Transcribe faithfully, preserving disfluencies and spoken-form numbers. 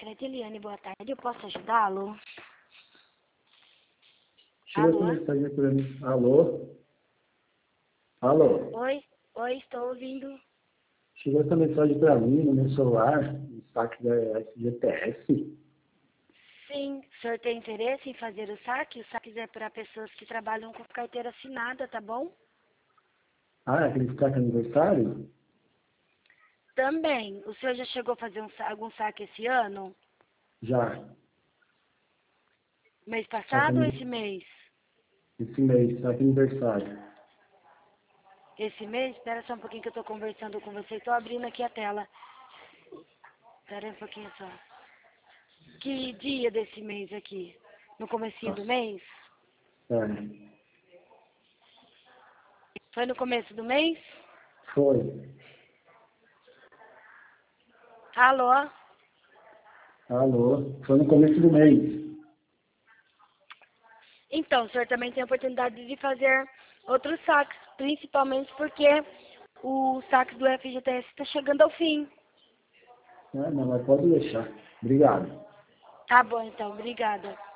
Cretiliane, boa tarde. Eu posso ajudá-lo? Chegou essa Alô? mensagem para mim. Alô? Alô? Oi? Oi, estou ouvindo. Chegou essa mensagem para mim no meu celular, no saque da S G T S. Sim, o senhor tem interesse em fazer o saque? O saque é para pessoas que trabalham com carteira assinada, tá bom? Ah, aquele saque aniversário? Também. O senhor já chegou a fazer um, sa- algum saque esse ano? Já. Mês Saque passado ou esse aniversário. mês? Esse mês, saque aniversário. Esse mês? Espera só um pouquinho que eu estou conversando com você. Estou abrindo aqui a tela. Espera um pouquinho só. Que dia desse mês aqui? No comecinho do Nossa. mês? É. Foi no começo do mês? Foi. Alô? Alô? Foi no começo do mês. Então, o senhor também tem a oportunidade de fazer outros saques, principalmente porque o saque do F G T S está chegando ao fim. É, não, mas pode deixar. Obrigado. Tá bom, então. Obrigada.